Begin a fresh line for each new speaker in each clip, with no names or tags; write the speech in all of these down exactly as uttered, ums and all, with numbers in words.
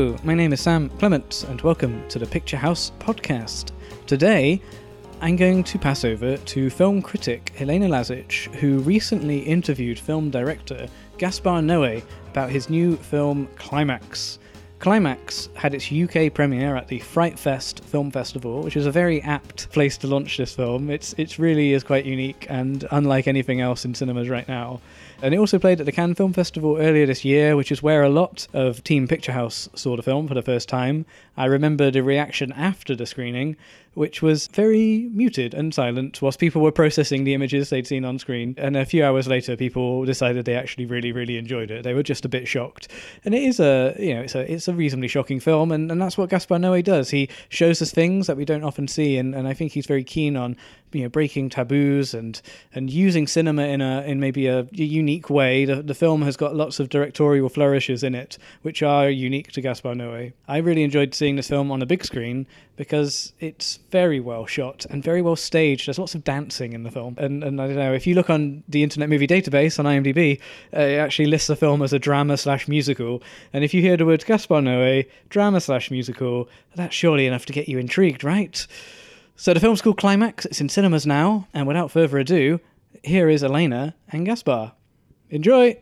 Hello, my name is Sam Clement, and welcome to the Picture House podcast. Today, I'm going to pass over to film critic Helena Lazic, who recently interviewed film director Gaspar Noé about his new film Climax. Climax had its U K premiere at the Fright Fest Film Festival, which is a very apt place to launch this film. It's it really is quite unique and unlike anything else in cinemas right now. And it also played at the Cannes Film Festival earlier this year, which is where a lot of Team Picture House saw the film for the first time. I remember the reaction after the screening, which was very muted and silent whilst people were processing the images they'd seen on screen. And a few hours later, people decided they actually really, really enjoyed it. They were just a bit shocked. And it is a, you know, it's a it's a reasonably shocking film, and, and that's what Gaspar Noé does. He shows us things that we don't often see, and, and I think he's very keen on, you know, breaking taboos and and using cinema in a in maybe a, a unique way. The, the film has got lots of directorial flourishes in it, which are unique to Gaspar Noé. I really enjoyed seeing this film on a big screen because it's very well shot and very well staged. There's lots of dancing in the film. And, and I don't know, if you look on the Internet Movie Database on IMDb, uh, it actually lists the film as a drama slash musical. And if you hear the word Gaspar Noé, drama slash musical, that's surely enough to get you intrigued, right? So the film's called Climax. It's in cinemas now. And without further ado, here is Helena and Gaspar. Enjoy!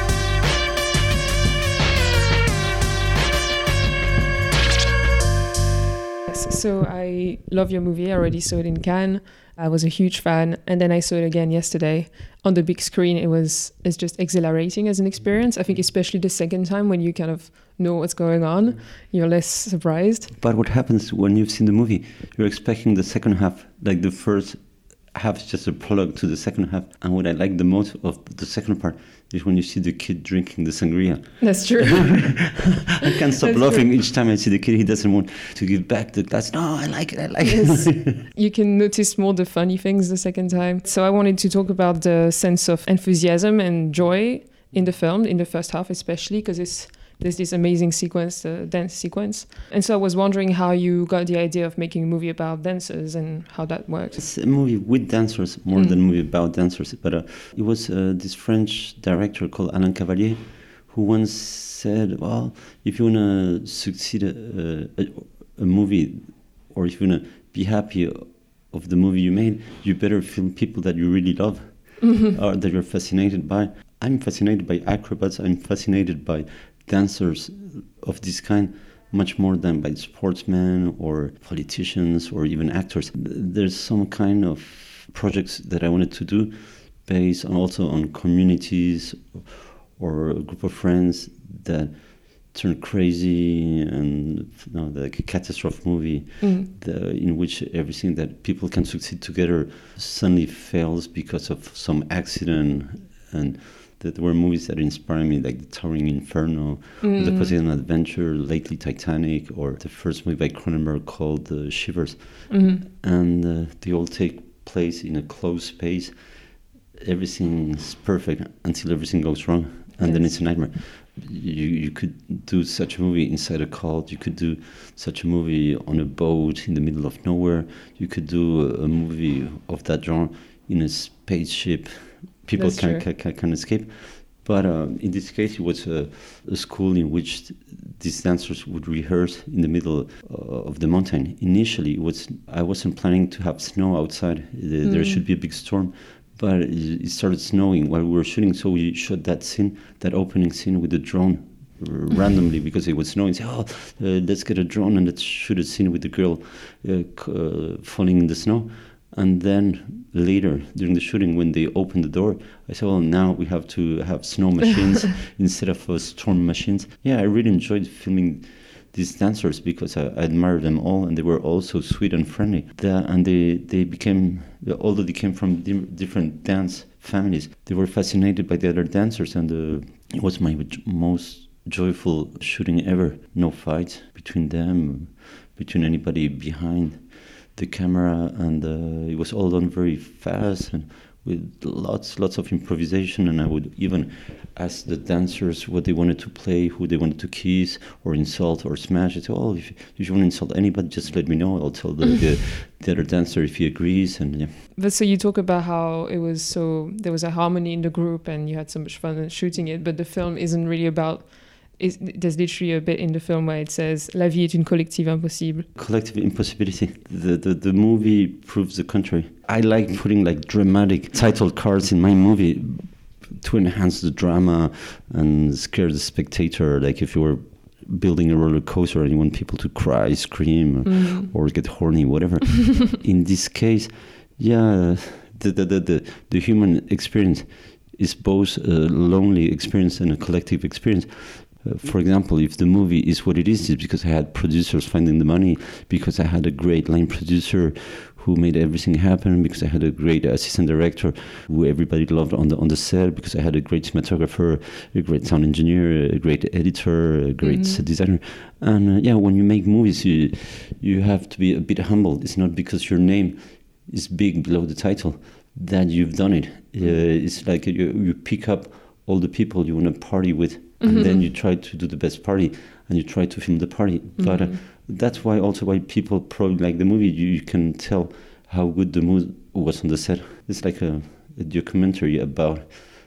So I love your movie. I already saw it in Cannes. I was a huge fan, and then I saw it again yesterday on the big screen. It was it's just exhilarating as an experience. I think especially the second time when you kind of know what's going on, you're less surprised.
But what happens when you've seen the movie? You're expecting the second half, like the first half is just a prologue to the second half. And what I like the most of the second part is when you see the kid drinking the sangria.
That's true.
I can't stop
That's
laughing
true.
Each time I see the kid. He doesn't want to give back the glass. No, I like it, I like
Yes.
it.
You can notice more the funny things the second time. So I wanted to talk about the sense of enthusiasm and joy in the film, in the first half especially, because it's there's this amazing sequence, the uh, dance sequence. And so I was wondering how you got the idea of making a movie about dancers and how that works.
It's a movie with dancers more mm. than a movie about dancers. But uh, it was uh, this French director called Alain Cavalier who once said, well, if you want to succeed a, a, a movie, or if you want to be happy of the movie you made, you better film people that you really love mm-hmm. or that you're fascinated by. I'm fascinated by acrobats. I'm fascinated by dancers of this kind much more than by sportsmen or politicians or even actors. There's some kind of projects that I wanted to do based on also on communities or a group of friends that turn crazy, and you know, like a catastrophe movie mm. the, in which everything that people can succeed together suddenly fails because of some accident. And there were movies that inspired me, like The Towering Inferno, mm. The Poseidon Adventure, lately Titanic, or the first movie by Cronenberg called uh, Shivers. Mm-hmm. And uh, they all take place in a closed space. Everything's perfect until everything goes wrong, and yes. then it's a nightmare. You you could do such a movie inside a cult. You could do such a movie on a boat in the middle of nowhere. You could do a, a movie of that genre in a spaceship. People can, can can escape, but uh, in this case, it was a, a school in which these dancers would rehearse in the middle uh, of the mountain. Initially, it was I wasn't planning to have snow outside. The, mm. There should be a big storm, but it, it started snowing while we were shooting. So we shot that scene, that opening scene, with the drone randomly because it was snowing. Say, oh, uh, let's get a drone and let's shoot a scene with the girl uh, uh, falling in the snow. And then later, during the shooting, when they opened the door, I said, well, now we have to have snow machines instead of uh, storm machines. Yeah, I really enjoyed filming these dancers because I, I admired them all, and they were all so sweet and friendly. The, and they, they became, although they came from di- different dance families, they were fascinated by the other dancers, and uh, it was my most joyful shooting ever. No fights between them, between anybody behind the camera, and uh, it was all done very fast and with lots lots of improvisation. And I would even ask the dancers what they wanted to play, who they wanted to kiss or insult or smash. I said, oh, if, if you want to insult anybody, just let me know. I'll tell the, the, the other dancer if he agrees. And yeah.
But so you talk about how it was so there was a harmony in the group and you had so much fun shooting it, but the film isn't really about Is, there's literally a bit in the film where it says La vie est une collective impossible.
Collective impossibility. The, the the movie proves the contrary. I like putting like dramatic title cards in my movie to enhance the drama and scare the spectator. Like if you were building a roller coaster and you want people to cry, scream, mm. or get horny, whatever. In this case, yeah, the the the the, the human experience is both a lonely experience and a collective experience. Uh, for example, if the movie is what it is, it's because I had producers finding the money, because I had a great line producer who made everything happen, because I had a great assistant director who everybody loved on the on the set, because I had a great cinematographer, a great sound engineer, a great editor, a great mm-hmm. set designer. And uh, yeah, when you make movies, you you have to be a bit humble. It's not because your name is big below the title that you've done it. Uh, it's like you, you pick up all the people you want to party with, and mm-hmm. then you try to do the best party, and you try to film the party. Mm-hmm. But uh, that's why also why people probably like the movie. You, you can tell how good the mood was on the set. It's like a, a documentary about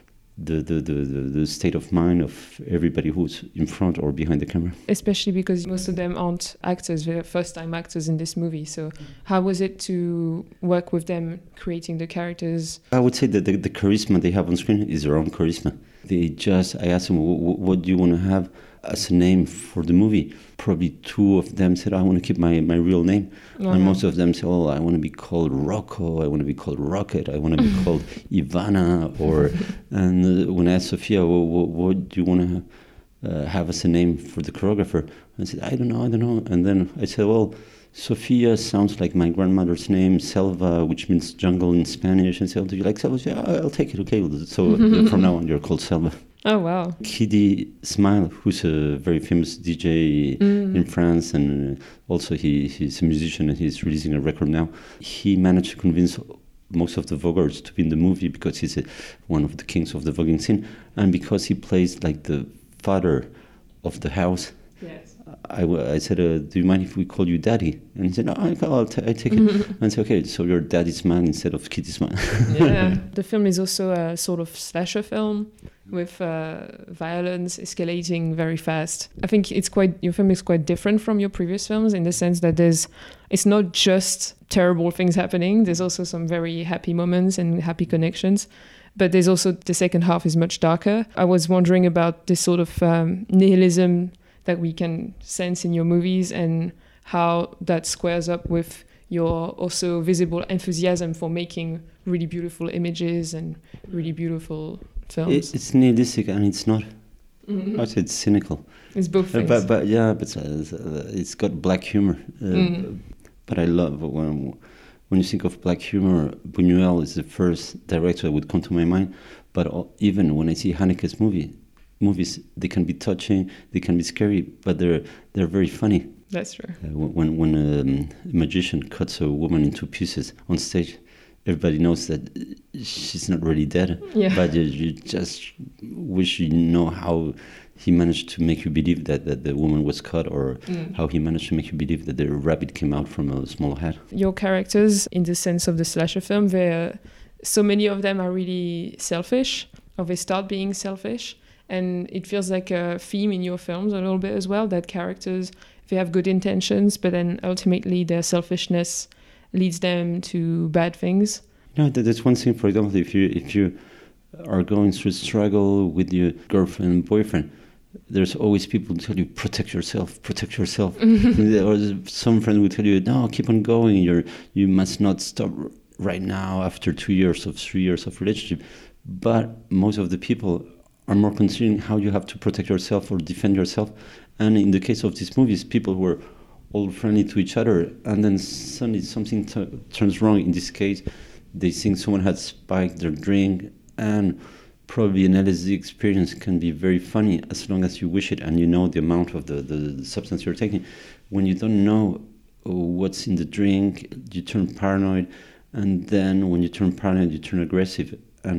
the the, the, the the state of mind of everybody who's in front or behind the camera.
Especially because most of them aren't actors, they're first-time actors in this movie. So how was it to work with them creating the characters?
I would say that the, the charisma they have on screen is their own charisma. They just, I asked them, what, what do you want to have as a name for the movie? Probably two of them said, I want to keep my, my real name. Oh, and most of them said, oh, I want to be called Rocco, I want to be called Rocket, I want to be called Ivana. Or and uh, when I asked Sophia, well, what, what do you want to uh, have as a name for the choreographer? I said, I don't know, I don't know. And then I said, well, Sofia sounds like my grandmother's name, Selva, which means jungle in Spanish. And so, do you like Selva? Yeah, I'll take it, okay. So uh, from now on, you're called Selva.
Oh, wow.
Kidi Smile, who's a very famous D J mm. in France, and also he, he's a musician and he's releasing a record now. He managed to convince most of the voguers to be in the movie because he's a, one of the kings of the voguing scene, and because he plays like the father of the house.
Yes.
I, I said, uh, do you mind if we call you Daddy? And he said, no, I'll t- I take it. And I said, okay, so you're Daddy's man instead of Kitty's man.
Yeah, the film is also a sort of slasher film with uh, violence escalating very fast. I think it's quite your film is quite different from your previous films in the sense that there's it's not just terrible things happening. There's also some very happy moments and happy connections. But there's also the second half is much darker. I was wondering about this sort of um, nihilism that we can sense in your movies and how that squares up with your also visible enthusiasm for making really beautiful images and really beautiful films.
It's nihilistic and it's not. Mm-hmm. I'd say it's cynical.
It's both things.
Uh, but, but yeah, but uh, it's got black humor. Uh, mm. But I love when when you think of black humor, Buñuel is the first director that would come to my mind. But even when I see Haneke's movie, movies, they can be touching, they can be scary, but they're they're very funny.
That's true.
Uh, when when um, a magician cuts a woman into pieces on stage, everybody knows that she's not really dead.
Yeah.
But you, you just wish you know how he managed to make you believe that, that the woman was cut, or mm. how he managed to make you believe that the rabbit came out from a small hat.
Your characters, in the sense of the slasher film, they so many of them are really selfish, or they start being selfish. And it feels like a theme in your films a little bit as well, that characters, they have good intentions, but then ultimately their selfishness leads them to bad things.
No, that's one thing. For example, if you if you are going through a struggle with your girlfriend and boyfriend, there's always people who tell you, protect yourself, protect yourself. Or some friend will tell you, no, keep on going. You're you must not stop right now after two years of three years of relationship. But most of the people are more concerned how you have to protect yourself or defend yourself. And in the case of these movies, people were all friendly to each other, and then suddenly something t- turns wrong. In this case, they think someone had spiked their drink, and probably an L S D experience can be very funny as long as you wish it and you know the amount of the, the, the substance you're taking. When you don't know what's in the drink, you turn paranoid, and then when you turn paranoid, you turn aggressive. And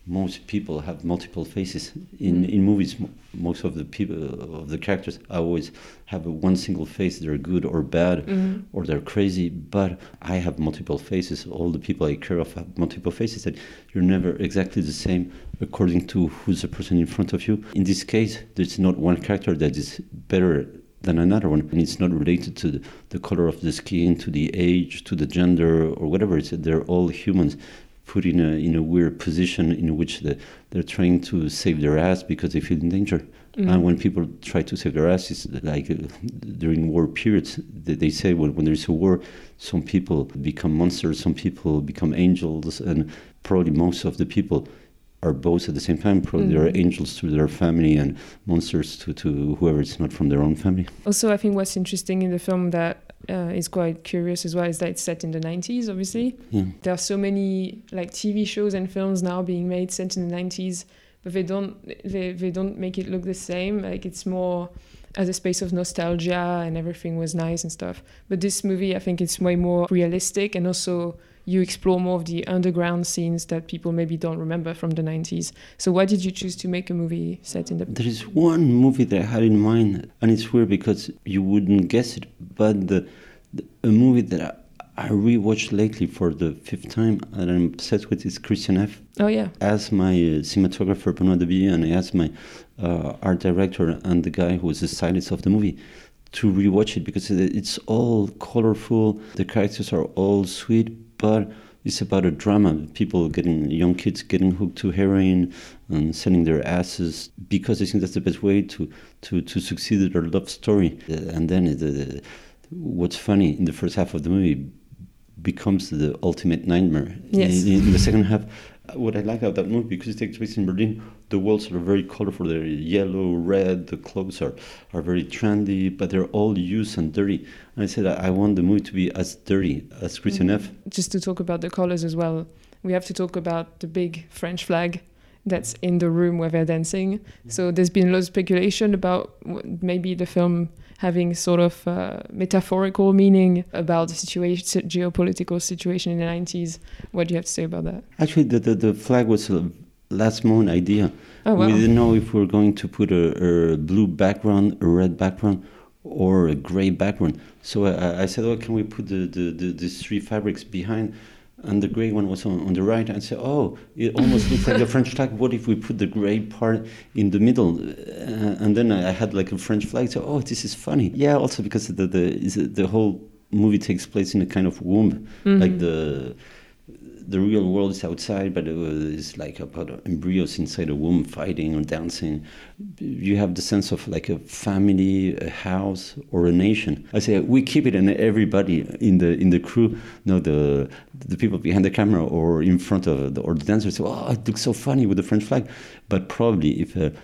most people have multiple faces. In in movies, m- most of the people of the characters always have a one single face. They're good or bad,
Mhm.
or they're crazy. But I have multiple faces. All the people I care of have multiple faces. That you're never exactly the same according to who's the person in front of you. In this case, there's not one character that is better than another one, and it's not related to the, the color of the skin, to the age, to the gender, or whatever. It's they're all humans put in a in a weird position in which the, they're trying to save their ass because they feel in danger.
Mhm.
And when people try to save their ass, it's like uh, during war periods, they, they say when, when there's a war, some people become monsters, some people become angels, and probably most of the people are both at the same time. Probably
Mhm.
they are angels to their family and monsters to, to whoever is not from their own family.
Also, I think what's interesting in the film that uh, is quite curious as well is that it's set in the nineties, obviously.
Yeah.
There are so many like T V shows and films now being made set in the nineties, but they don't they, they don't make it look the same. Like it's more as a space of nostalgia and everything was nice and stuff. But this movie, I think it's way more realistic, and also you explore more of the underground scenes that people maybe don't remember from the nineties. So why did you choose to make a movie set in the...
There is one movie that I had in mind, and it's weird because you wouldn't guess it, but the, the a movie that I, I rewatched lately for the fifth time and I'm obsessed with is Christian F.
Oh yeah.
I asked my uh, cinematographer Benoit Debilly, and I asked my uh, art director and the guy who was the stylist of the movie to rewatch it because it- it's all colorful, the characters are all sweet, but it's about a drama. People getting, young kids getting hooked to heroin and selling their asses because they think that's the best way to, to, to succeed in their love story. Uh, and then it, uh, what's funny in the first half of the movie becomes the ultimate nightmare.
Yes.
In, in the second half, what I like about that movie, because it takes place in Berlin, the walls are very colorful. They're yellow, red. The clothes are, are very trendy, but they're all used and dirty. And I said I want the movie to be as dirty as Christian
Mhm.
F.
Just to talk about the colors as well, we have to talk about the big French flag that's in the room where they're dancing. So there's been a lot of speculation about w- maybe the film having sort of uh, metaphorical meaning about the situation, geopolitical situation in the nineties. What do you have to say about that?
Actually, the, the, the flag was a last moment idea.
Oh, wow.
We didn't know if we were going to put a, a blue background, a red background, or a gray background. So I, I said, oh, can we put the, the, the, these three fabrics behind? And the gray one was on, on the right. And I said, oh, it almost looks like a French flag. What if we put the gray part in the middle? Uh, and then I had like a French flag. So, oh, this is funny. Yeah, also because the the, is the whole movie takes place in a kind of womb.
Mhm.
Like the the real world is outside, but it was like about embryos inside a womb fighting or dancing. You have the sense of like a family, a house, or a nation. I say we keep it in everybody in the in the crew. No, the the people behind the camera or in front of the, or the dancers say, "Oh, it looks so funny with the French flag." But probably if uh,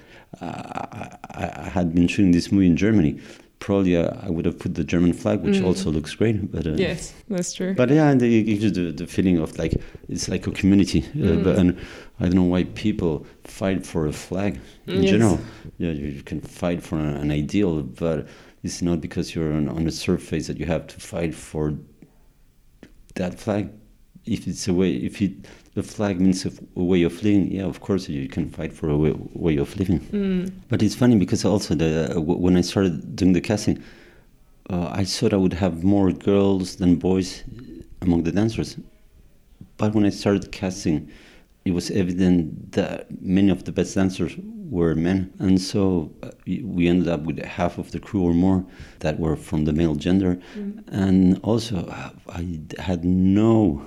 I, I had been shooting this movie in Germany, probably uh, I would have put the German flag, which
Mm.
also looks great. But uh,
Yes, that's true.
but yeah, and it gives you the, the feeling of like it's like a community. Uh,
Mm.
but, and I don't know why people fight for a flag in
Yes.
general. Yeah, you, you can fight for an, an ideal, but it's not because you're on, on the surface that you have to fight for that flag. If it's a way, if it, the flag means a, a way of living, yeah, of course you can fight for a way, way of living.
Mm.
But it's funny because also the uh, w- when I started doing the casting, uh, I thought I would have more girls than boys among the dancers. But when I started casting, it was evident that many of the best dancers were men. And so uh, we we ended up with half of the crew or more that were from the male gender.
Mm.
And also, uh, I had no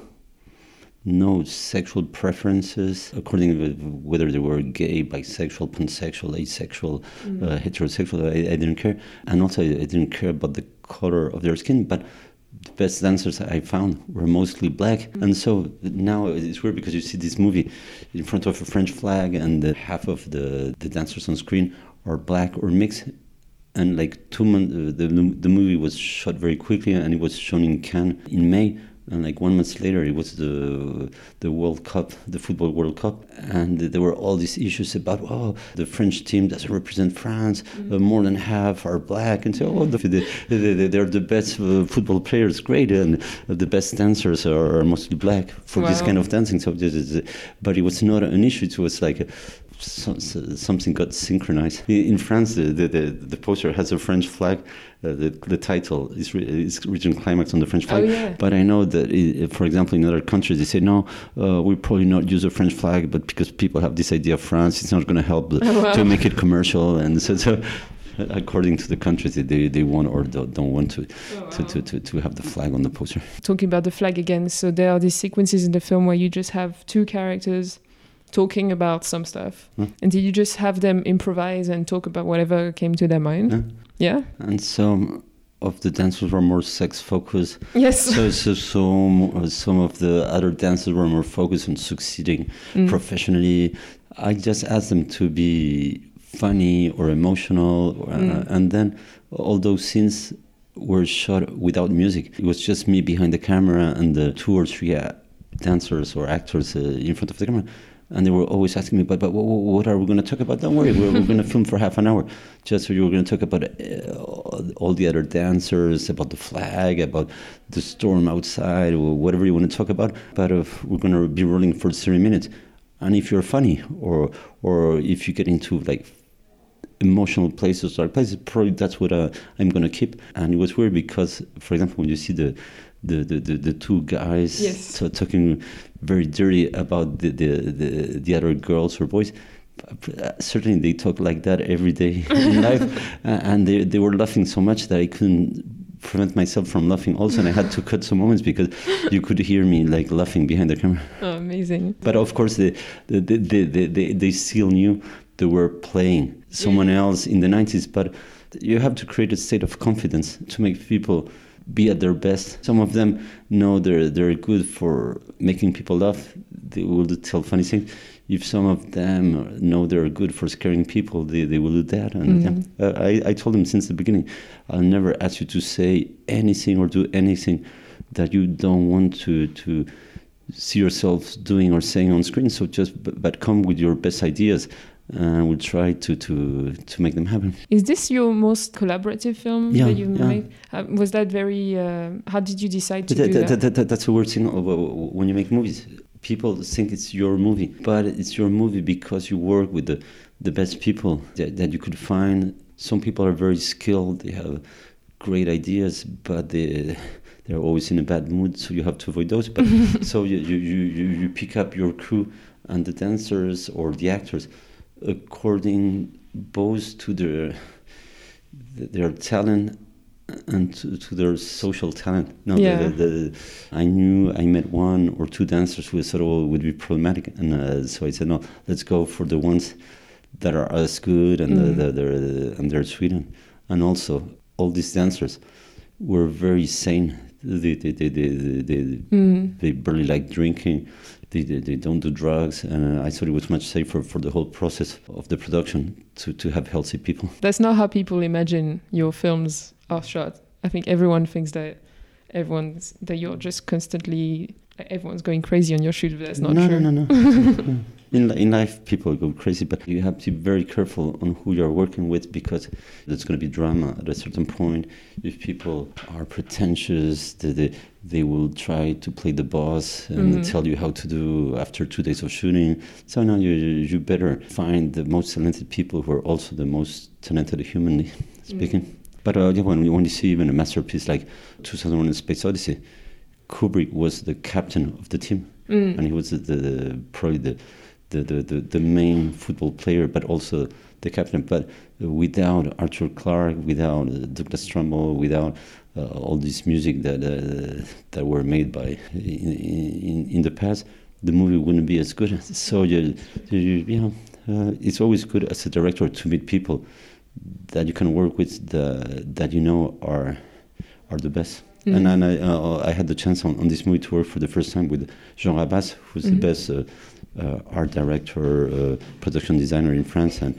no sexual preferences according to whether they were gay, bisexual, pansexual, asexual,
Mm.
uh, heterosexual. I, I didn't care. And also, I didn't care about the color of their skin. But the best dancers I found were mostly black. And so now it's weird because you see this movie in front of a French flag and the half of the, the dancers on screen are black or mixed. And like two months, uh, the, the movie was shot very quickly and it was shown in Cannes in May. And like one month later, it was the the World Cup, the football World Cup, and there were all these issues about, oh, the French team doesn't represent France. Mm-hmm. Uh, more than half are black, and so oh, the, the, the, they're the best uh, football players, great, and the best dancers are, are mostly black for wow. this kind of dancing. So, this is, but it was not an issue. It was like. A, So, so something got synchronized. In France, the the, the, the poster has a French flag. Uh, the the title is re, is Region Climax on the French flag.
Oh, yeah.
But I know that, it, for example, in other countries, they say, no, uh, we'll probably not use a French flag, but because people have this idea of France, it's not going to help the, oh, wow. to make it commercial. And so, so according to the countries, they, they want or don't, don't want to, oh, wow. to, to, to, to have the flag on the poster.
Talking about the flag again, so there are these sequences in the film where you just have two characters talking about some stuff, hmm. and did you just have them improvise and talk about whatever came to their mind?
Yeah.
yeah?
And some of the dancers were more sex focused.
Yes.
So, so some some of the other dancers were more focused on succeeding mm. professionally. I just asked them to be funny or emotional, or, mm. uh, and then all those scenes were shot without music. It was just me behind the camera and the two or three uh, dancers or actors uh, in front of the camera. And they were always asking me, but, but what, what are we going to talk about? Don't worry, we're, we're going to film for half an hour. Just so you were going to talk about uh, all the other dancers, about the flag, about the storm outside, or whatever you want to talk about. But uh, we're going to be rolling for thirty minutes. And if you're funny, or or if you get into like emotional places, dark places, probably that's what uh, I'm going to keep. And it was weird because, for example, when you see the the the, the, the two guys
yes.
t- talking very dirty about the, the, the, the other girls or boys. Certainly they talk like that every day in life. uh, and they, they were laughing so much that I couldn't prevent myself from laughing also. And I had to cut some moments because you could hear me like laughing behind the camera.
Oh, amazing.
But of course, they, they, they, they, they, they still knew they were playing someone yeah. else in the nineties. But you have to create a state of confidence to make people be at their best. Some of them know they're they're good for making people laugh. They will tell funny things. If some of them know they're good for scaring people, they, they will do that. And mm-hmm. yeah, uh, I, I told them since the beginning, I'll never ask you to say anything or do anything that you don't want to to see yourself doing or saying on screen. So just but, but come with your best ideas. And we'll try to, to to make them happen.
Is this your most collaborative film
yeah,
that you
yeah.
made? Uh, was that very... Uh, how did you decide to
that,
do
that,
that?
that, that? That's a weird thing when you make movies. People think it's your movie, but it's your movie because you work with the, the best people that, that you could find. Some people are very skilled. They have great ideas, but they... They're always in a bad mood, so you have to avoid those. But so you, you, you, you pick up your crew and the dancers or the actors according both to their their talent and to, to their social talent. No,
yeah.
the, the, the, I knew I met one or two dancers who sort of would be problematic, and uh, so I said, no, let's go for the ones that are as good and mm. the, the, the, and they're Sweden. And also, all these dancers were very sane. They they they they they,
mm.
they barely like drinking. They, they they don't do drugs, and uh, I thought it was much safer for the whole process of the production to, to have healthy people.
That's not how people imagine your films are shot. I think everyone thinks that everyone's that you're just constantly everyone's going crazy on your shoot, but that's not
no,
true.
No, no, no. In in life, people go crazy, but you have to be very careful on who you're working with because there's going to be drama at a certain point. If people are pretentious, they they, they will try to play the boss and mm-hmm. tell you how to do after two days of shooting. So now you you better find the most talented people who are also the most talented humanly speaking. Mm-hmm. But uh, yeah, when when you see even a masterpiece like two thousand one: A Space Odyssey, Kubrick was the captain of the team, mm. and he was the, the probably the The, the, the, the main football player, but also the captain. But without Arthur Clarke, without uh, Douglas Trumbull, without uh, all this music that uh, that were made by in, in in the past, the movie wouldn't be as good. So you, you, you know, uh, it's always good as a director to meet people that you can work with, the, that you know are are the best. Mm-hmm. And then I, uh, I had the chance on, on this movie to work for the first time with Jean Rabas, who's mm-hmm. the best uh, uh, art director, uh, production designer in France, and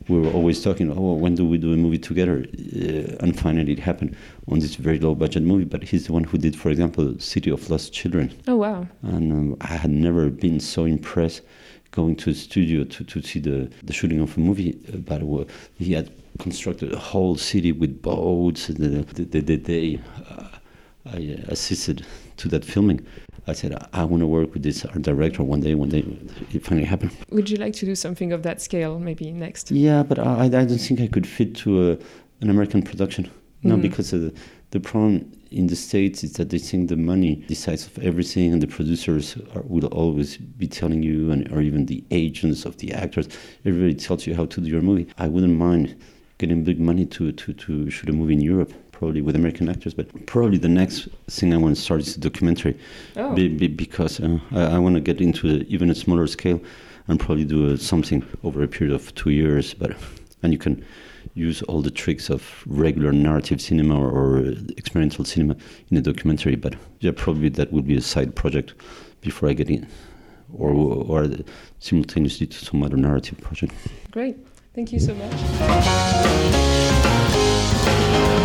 we were always talking, oh, when do we do a movie together? Uh, and finally it happened on this very low budget movie. But he's the one who did, for example, City of Lost Children.
Oh, wow.
And um, I had never been so impressed going to a studio to, to see the, the shooting of a movie. But uh, he had constructed a whole city with boats. The, the, the, the day uh, I assisted to that filming, I said, I, I want to work with this art director one day, one day. It finally happened.
Would you like to do something of that scale maybe next?
Yeah, but I, I don't think I could fit to a, an American production. No,
Mm.
because uh, the problem in the States is that they think the money decides of everything, and the producers are, will always be telling you, and or even the agents of the actors, everybody tells you how to do your movie. I wouldn't mind getting big money to, to, to shoot a movie in Europe, probably with American actors, but probably the next thing I want to start is a documentary.
Oh.
Be, be, because uh, I, I want to get into a, even a smaller scale and probably do uh, something over a period of two years. But and you can use all the tricks of regular narrative cinema or, or uh, experimental cinema in a documentary. But yeah, probably that would be a side project before I get in, or or simultaneously to some other narrative project.
Great. Thank you so much.